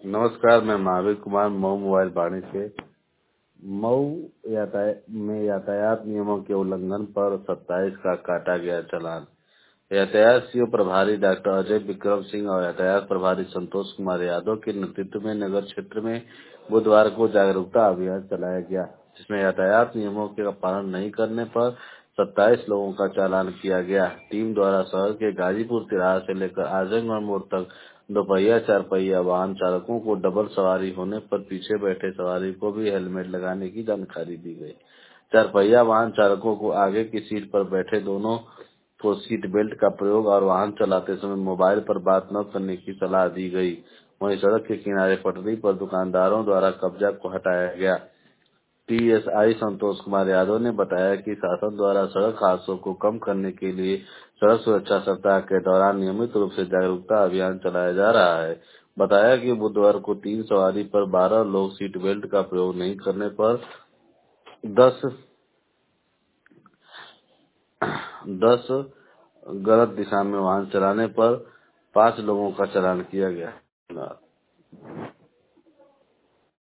नमस्कार, मैं महावीर कुमार मऊ मोबाइल वाणी से। मऊ में यातायात नियमों के उल्लंघन पर 27 का काटा गया चालान। यातायात सीओ प्रभारी डॉक्टर अजय विक्रम सिंह और यातायात प्रभारी संतोष कुमार यादव के नेतृत्व में नगर क्षेत्र में बुधवार को जागरूकता अभियान चलाया गया, जिसमें यातायात नियमों के पालन नहीं करने पर 27 लोगों का चालान किया गया। टीम द्वारा शहर के गाजीपुर तिराहा से लेकर आजमगढ़ मोड़ तक दोपहिया चार पहिया वाहन चालकों को डबल सवारी होने पर पीछे बैठे सवारी को भी हेलमेट लगाने की जानकारी दी गई। चार पहिया वाहन चालकों को आगे की सीट पर बैठे दोनों को सीट बेल्ट का प्रयोग और वाहन चलाते समय मोबाइल पर बात न करने की सलाह दी गई। वहीं सड़क के किनारे पटरी पर दुकानदारों द्वारा कब्जा को हटाया गया। टीएसआई संतोष कुमार यादव ने बताया कि शासन द्वारा सड़क हादसों को कम करने के लिए सड़क सुरक्षा सप्ताह के दौरान नियमित रूप से जागरूकता अभियान चलाया जा रहा है। बताया कि बुधवार को 3 सवारी पर 12 लोग सीट बेल्ट का प्रयोग नहीं करने पर 10 गलत दिशा में वाहन चलाने पर 5 लोगों का चालान किया गया।